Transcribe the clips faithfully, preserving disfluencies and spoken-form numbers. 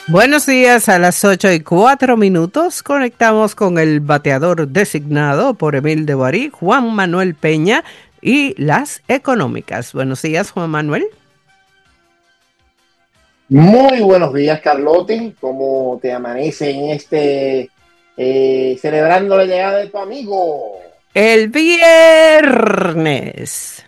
Buenos días, a las ocho y cuatro minutos conectamos con el bateador designado por Emil de Borí, Juan Manuel Peña y las económicas. Buenos días, Juan Manuel. Muy buenos días, Carlotti. ¿Cómo te amanece en este eh, celebrando la llegada de tu amigo? El viernes.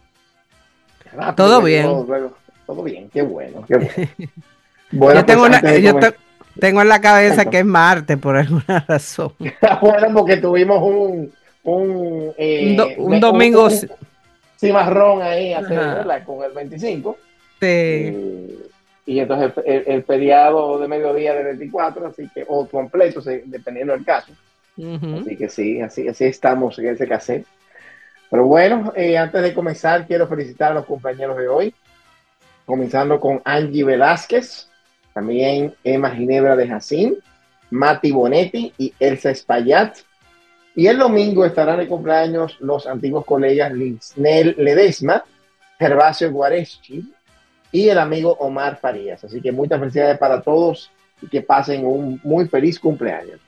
Rápido Todo que llegó bien. luego. Todo bien, qué bueno, qué bueno. Bueno, Yo pues tengo una, antes de yo comenzar, te- tengo en la cabeza que cuento. es martes por alguna razón. Bueno, porque tuvimos un, un, Un, do- eh, un me- un, domingo. un cimarrón ahí hace, Ajá. ¿verdad? Con el veinticinco. Sí. eh, y entonces el, el, el feriado de mediodía del veinticuatro, así que, o completo, se- dependiendo del caso. Ujú. Así que sí, así, así estamos en ese cassette. Pero bueno, eh, antes de comenzar, quiero felicitar a los compañeros de hoy, comenzando con Angie Velázquez, también Emma Ginebra de Jacín, Mati Bonetti y Elsa Espaillat. Y el domingo estarán de cumpleaños los antiguos colegas Lisnel Ledesma, Gervasio Guareschi y el amigo Omar Farías. Así que muchas felicidades para todos y que pasen un muy feliz cumpleaños.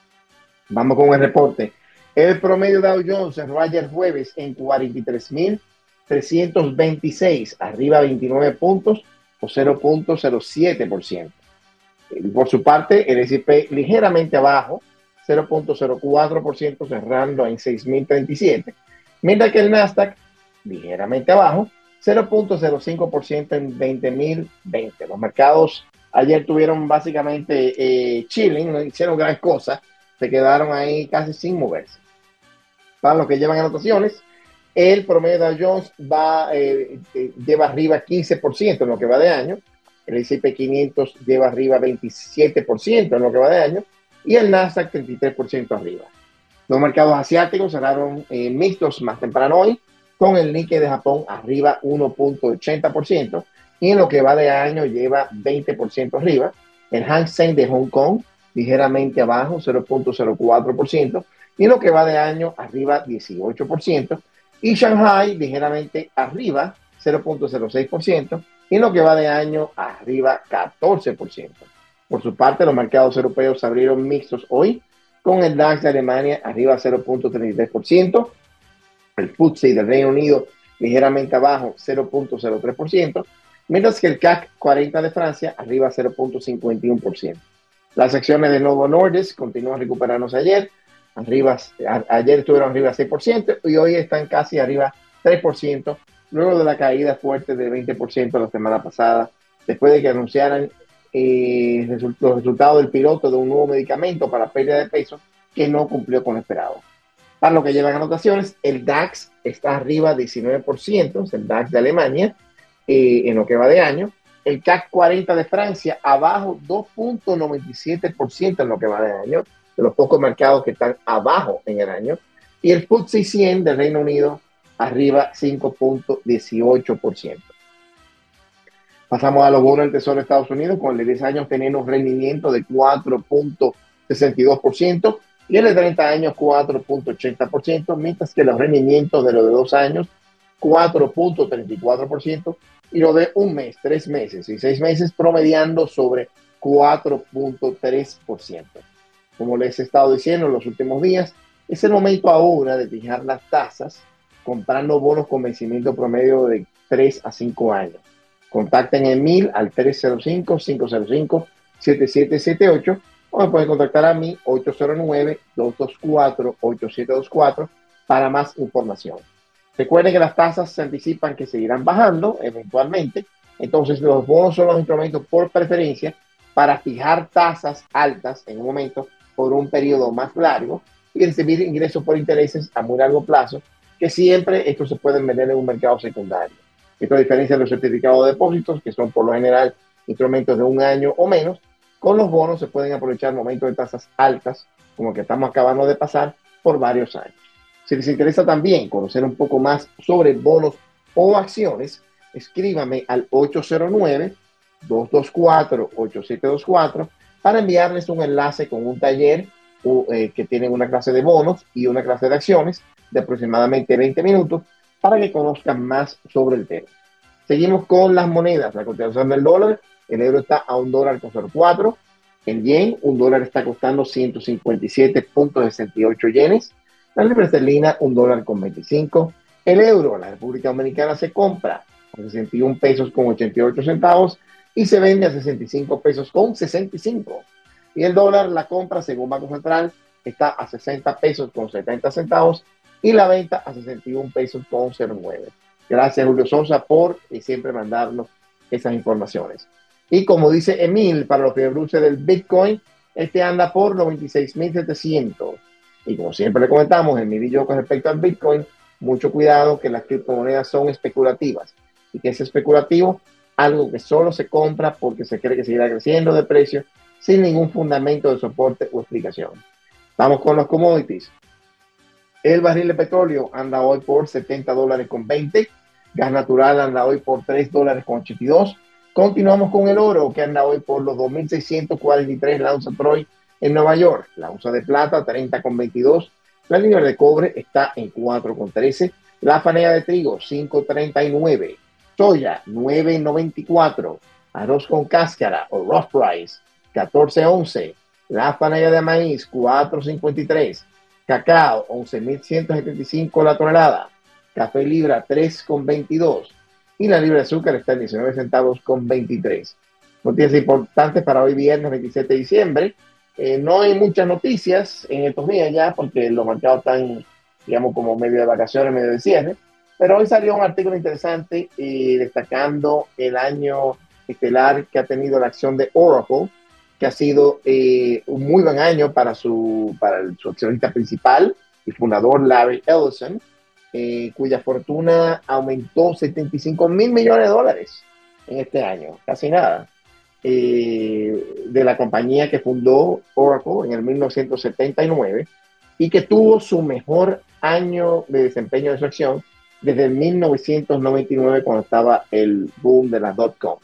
Vamos con el reporte. El promedio Dow Jones cerró ayer jueves en cuarenta y tres mil trescientos veintiséis, arriba veintinueve puntos o cero punto cero siete por ciento. Por su parte, el S and P ligeramente abajo, cero punto cero cuatro por ciento, cerrando en seis mil treinta y siete, mientras que el Nasdaq ligeramente abajo, cero punto cero cinco por ciento en veinte mil veinte. Los mercados ayer tuvieron básicamente eh, chilling, no hicieron gran cosa, se quedaron ahí casi sin moverse. Para los que llevan anotaciones, el promedio de Dow Jones va, eh, eh, lleva arriba quince por ciento en lo que va de año, el S and P quinientos lleva arriba veintisiete por ciento en lo que va de año y el Nasdaq treinta y tres por ciento arriba. Los mercados asiáticos cerraron eh, mixtos más temprano hoy, con el Nikkei de Japón arriba uno punto ochenta por ciento y en lo que va de año lleva veinte por ciento arriba. El Hang Seng de Hong Kong ligeramente abajo, cero punto cero cuatro por ciento y en lo que va de año arriba dieciocho por ciento. Y Shanghai ligeramente arriba, cero punto cero seis por ciento y en lo que va de año arriba catorce por ciento. Por su parte, los mercados europeos se abrieron mixtos hoy, con el DAX de Alemania arriba cero punto treinta y tres por ciento, el F T S E del Reino Unido ligeramente abajo cero punto cero tres por ciento, mientras que el C A C cuarenta de Francia arriba cero punto cincuenta y uno por ciento. Las acciones de Novo Nordisk continúan recuperándose ayer, arriba, a, ayer estuvieron arriba seis por ciento y hoy están casi arriba tres por ciento, luego de la caída fuerte del veinte por ciento la semana pasada, después de que anunciaran eh, result los resultados del piloto de un nuevo medicamento para pérdida de peso que no cumplió con lo esperado. Para lo que llevan anotaciones, el DAX está arriba diecinueve por ciento, es el DAX de Alemania, eh, en lo que va de año. El C A C cuarenta de Francia abajo dos punto noventa y siete por ciento en lo que va de año, de los pocos mercados que están abajo en el año. Y el F T S E cien del Reino Unido arriba cinco punto dieciocho por ciento. Pasamos a los bonos del Tesoro de Estados Unidos, con el de diez años teniendo un rendimiento de cuatro punto sesenta y dos por ciento y el de treinta años cuatro punto ochenta por ciento, mientras que los rendimientos de los de dos años cuatro punto treinta y cuatro por ciento y lo de un mes, tres meses y seis meses promediando sobre cuatro punto tres por ciento. Como les he estado diciendo en los últimos días, es el momento ahora de fijar las tasas comprando bonos con vencimiento promedio de tres a cinco años. Contacten en mil al tres cero cinco, cinco cero cinco, siete siete siete ocho o me pueden contactar a mí ocho cero nueve, dos dos cuatro, ocho siete dos cuatro para más información. Recuerden que las tasas se anticipan que seguirán bajando eventualmente, entonces los bonos son los instrumentos por preferencia para fijar tasas altas en un momento por un periodo más largo y recibir ingresos por intereses a muy largo plazo, que siempre estos se pueden vender en un mercado secundario. Esto a diferencia de los certificados de depósitos, que son por lo general instrumentos de un año o menos, con los bonos se pueden aprovechar momentos de tasas altas, como el que estamos acabando de pasar, por varios años. Si les interesa también conocer un poco más sobre bonos o acciones, escríbame al ocho cero nueve, dos dos cuatro, ocho siete dos cuatro para enviarles un enlace con un taller o, eh, que tienen una clase de bonos y una clase de acciones de aproximadamente veinte minutos para que conozcan más sobre el tema. Seguimos con las monedas. La cotización del dólar, el euro está a un dólar con cero cuatro. En yen, un dólar está costando ciento cincuenta y siete punto sesenta y ocho yenes. La libra esterlina, un dólar con veinticinco. El euro, la República Dominicana se compra a sesenta y un pesos con ochenta y ocho centavos y se vende a sesenta y cinco pesos con sesenta y cinco. Y el dólar, la compra, según Banco Central, está a sesenta pesos con setenta centavos y la venta a sesenta y un pesos con cero nueve. Gracias, Julio Sosa, por eh, siempre mandarnos esas informaciones. Y como dice Emil, para los que bruce del Bitcoin, este anda por noventa y seis mil setecientos. Y como siempre le comentamos, Emil y yo con respecto al Bitcoin, mucho cuidado que las criptomonedas son especulativas. ¿Y que es especulativo? Algo que solo se compra porque se cree que seguirá creciendo de precio sin ningún fundamento de soporte o explicación. Vamos con los commodities. El barril de petróleo anda hoy por setenta dólares con veinte. Gas natural anda hoy por tres dólares con ochenta y dos. Continuamos con el oro, que anda hoy por los dos mil seiscientos cuarenta y tres la onza Troy en Nueva York. La onza de plata, treinta con veintidós. La libra de cobre está en cuatro con trece. La fanega de trigo, cinco treinta y nueve. Soya, nueve noventa y cuatro. Arroz con cáscara o rough price, catorce once. La fanega de maíz, cuatro cincuenta y tres. Cacao, once mil ciento setenta y cinco la tonelada. Café libra, tres con veintidós. Y la libra de azúcar está en diecinueve centavos con veintitrés. Noticias importantes para hoy viernes veintisiete de diciembre. Eh, no hay muchas noticias en estos días ya porque los mercados están, digamos, como medio de vacaciones, medio de cierre. Pero hoy salió un artículo interesante eh, destacando el año estelar que ha tenido la acción de Oracle, que ha sido eh, un muy buen año para su, para el, su accionista principal y fundador Larry Ellison, eh, cuya fortuna aumentó setenta y cinco mil millones de dólares en este año, casi nada, eh, de la compañía que fundó Oracle en el mil novecientos setenta y nueve y que tuvo su mejor año de desempeño de su acción desde el mil novecientos noventa y nueve, cuando estaba el boom de las dot-com.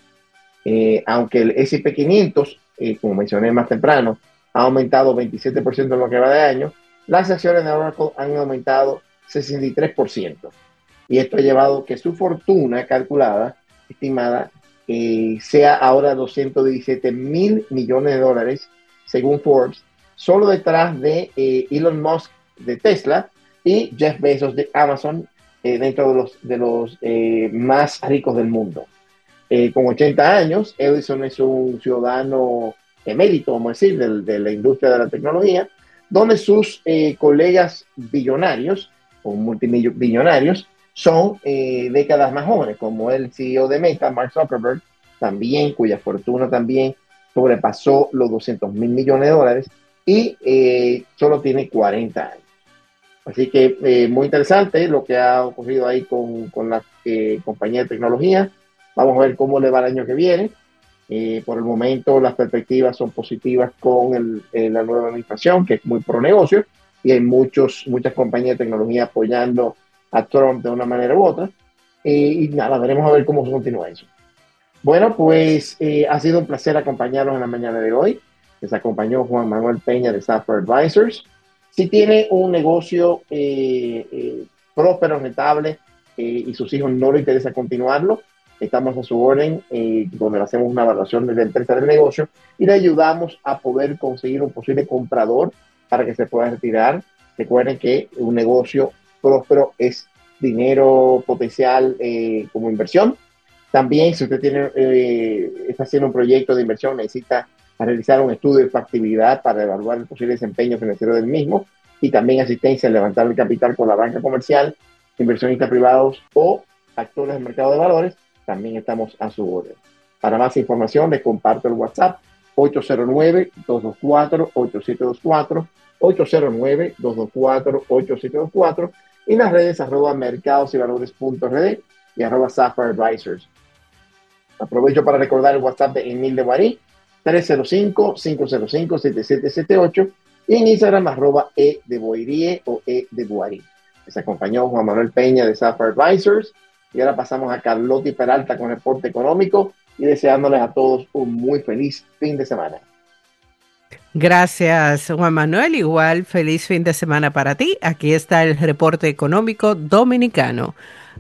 Eh, aunque el ese and pe quinientos, eh, como mencioné más temprano, ha aumentado veintisiete por ciento en lo que va de año, las acciones de Oracle han aumentado sesenta y tres por ciento. Y esto ha llevado que su fortuna calculada, estimada, eh, sea ahora doscientos diecisiete mil millones de dólares, según Forbes, solo detrás de eh, Elon Musk de Tesla y Jeff Bezos de Amazon, eh, dentro de los, de los eh, más ricos del mundo. Eh, con ochenta años, Edison es un ciudadano emérito, vamos a decir, de, de la industria de la tecnología, donde sus eh, colegas billonarios o multimillonarios son eh, décadas más jóvenes, como el C E O de Meta, Mark Zuckerberg, también, cuya fortuna también sobrepasó los doscientos mil millones de dólares y eh, solo tiene cuarenta años. Así que eh, muy interesante lo que ha ocurrido ahí con, con la eh, compañía de tecnología. Vamos a ver cómo le va el año que viene. Eh, por el momento las perspectivas son positivas con el, eh, la nueva administración, que es muy pro negocio, y hay muchos, muchas compañías de tecnología apoyando a Trump de una manera u otra. Eh, y nada, veremos a ver cómo continúa eso. Bueno, pues eh, ha sido un placer acompañarlos en la mañana de hoy. Les acompañó Juan Manuel Peña de Sapphire Advisors. Si tiene un negocio eh, eh, próspero, rentable, eh, y sus hijos no le interesa continuarlo, estamos a su orden, eh, donde le hacemos una evaluación de la empresa del negocio y le ayudamos a poder conseguir un posible comprador para que se pueda retirar. Recuerden que un negocio próspero es dinero potencial eh, como inversión. También, si usted tiene, eh, está haciendo un proyecto de inversión, necesita realizar un estudio de factibilidad para evaluar el posible desempeño financiero del mismo, y también asistencia en levantar el capital con la banca comercial, inversionistas privados o actores del mercado de valores, también estamos a su orden. Para más información, les comparto el WhatsApp ocho cero nueve, dos dos cuatro, ocho siete dos cuatro, ocho cero nueve, dos dos cuatro, ocho siete dos cuatro, y las redes arroba mercados y valores punto r d y arroba Sapphire Advisors. Aprovecho para recordar el WhatsApp de Emil de Guarí, tres cero cinco, cinco cero cinco, siete siete siete ocho, y en Instagram arroba e de Boirie o e de Guarí. Les acompañó Juan Manuel Peña de Sapphire Advisors, y ahora pasamos a Carlotti Peralta con el reporte económico y deseándoles a todos un muy feliz fin de semana. Gracias, Juan Manuel. Igual, feliz fin de semana para ti. Aquí está el reporte económico dominicano.